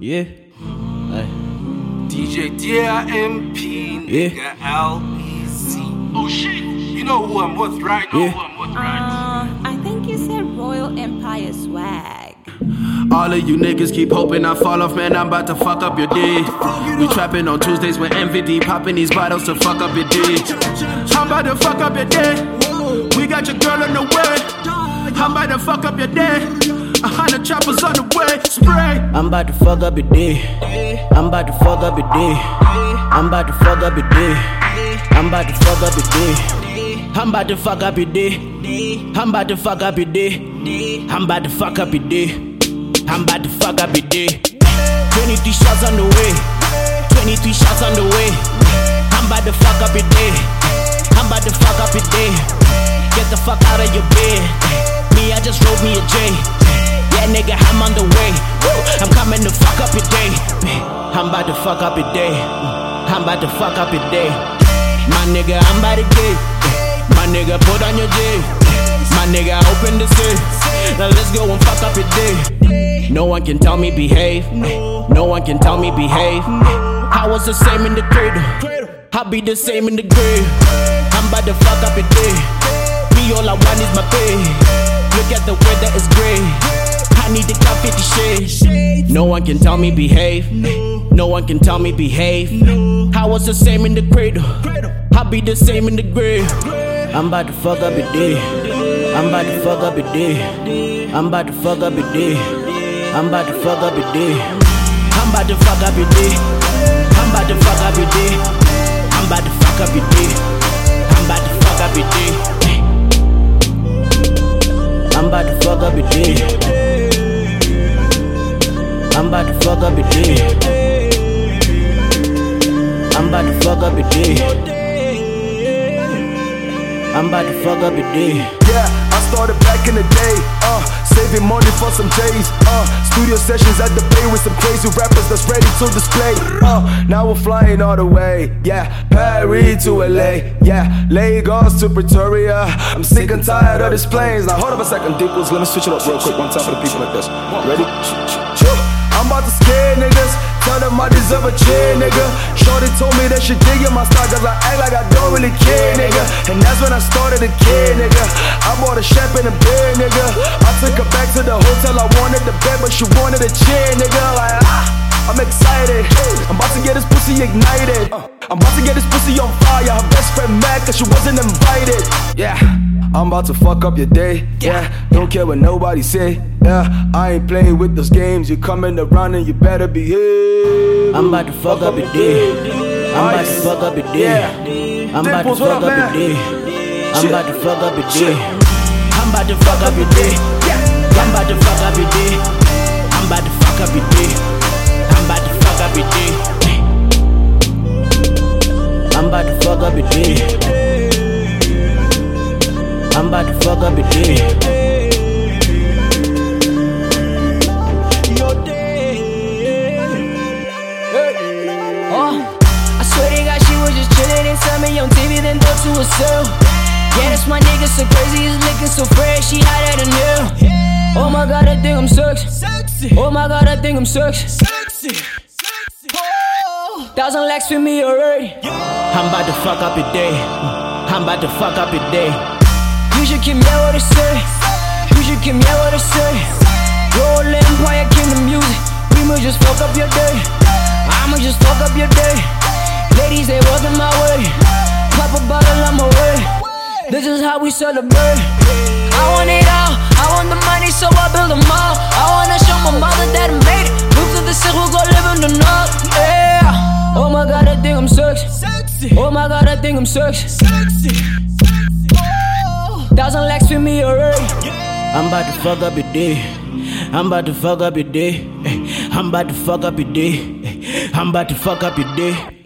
Yeah. Hey. DJ DIMP, nigga LEC. Oh shit, you know who I'm with, right? I think you said Royal Empire Swag. All of you niggas keep hoping I fall off, man, I'm about to fuck up your day. We trapping on Tuesdays with MVD, popping these bottles to fuck up your day. I'm about to fuck up your day. We got your girl on the way. I'm about to fuck up your day. 100 choppers on the way, spray. I'm about to fuck up your day. I'm about to fuck up your day. I'm about to fuck up your day. I'm about to fuck up your day. I'm about to fuck up your day. I'm about to fuck up your day. I'm about to fuck up your day. I'm about to fuck up your day. 23 shots on the way. 23 shots on the way. I'm about to fuck up your day. I'm about to fuck up your day. Get the fuck out of your bed. Me, I just rolled me a J. Yeah, nigga, I'm on the way. I'm coming to fuck up your day. I'm about to fuck up your day. I'm about to fuck up your day. My nigga, I'm about to get. My nigga, put on your J. My nigga, open the safe. Now let's go and fuck up your day. No one can tell me behave. No one can tell me behave. I was the same in the cradle. I'll be the same in the grave. I'm about to fuck up your day. Me, all I want is my pay. Look at the weather, it's gray. I need to count 50 shades. No one can tell me behave. No one can tell me behave. I was the same in the cradle. I'll be the same in the grave. I'm about to fuck up your day. I'm about to fuck up your day. I'm about to fuck up your day. I'm about to fuck up your day. I'm about to fuck up your day. I'm about to fuck up your day. I'm about to fuck up your day. I'm about to fuck up your day. I'm about to fuck up your day. I'm about to fuck up your day. I'm about to fuck up your day. I'm about to fuck up your day. Yeah, I started back in the day, saving money for some J's, studio sessions at the Bay with some crazy rappers that's ready to display. Now we're flying all the way, yeah, Paris to LA, yeah, Lagos to Pretoria. I'm sick and tired of these planes. Now hold up a second, Dimples, let me switch it up real quick one time for the people like this. Ready? I'm about to scare niggas, tell them I deserve a chair, nigga. Shorty told me that she digging my style, cause I act like I don't really care, nigga. And that's when I started to care, nigga. I bought a champagne and beer, nigga. I took her back to the hotel, I wanted the bed, but she wanted a chair, nigga. Like, I'm excited, I'm about to get this pussy ignited. I'm about to get this pussy on fire. Her best friend mad cause she wasn't invited. Yeah, I'm about to fuck up your day. Yeah, don't care what nobody say. Yeah, I ain't playing with those games. You coming around and you better behave. I'm about to fuck up your day. I'm about to fuck up your day. I'm about to fuck up your day. I'm about to fuck up your day. I'm about to fuck up your day. I'm about to fuck up your day. I'm about to fuck up your day. I'm about to fuck up your day. I'm about to fuck up your day. I'm about to fuck up your day. I swear to God, she was just chillin' and saw me on TV, then thought to herself, yeah, that's my nigga, so crazy, he's looking so fresh, she hotter than new. Oh my God, I think I'm sexy. Oh my God, I think I'm sexy. 1,000 lakhs with me already. I'm about to fuck up your day. I'm about to fuck up your day. You should keep me what I say. You should keep me what I say. Roll Empire, Kingdom music. We must just fuck up your day. I'ma just fuck up your day. Ladies, they walking my way. Pop a bottle on my way. This is how we celebrate. I want it all. I want the money, so I build them all. I wanna show my mother that I made it. Move to the city, go live in the north. Yeah. Oh my God, I think I'm sexy. Oh my God, I think I'm sexy. 1,000 lakhs with me already. I'm about to fuck up your day. I'm about to fuck up your day. I'm about to fuck up your day. I'm about to fuck up your day.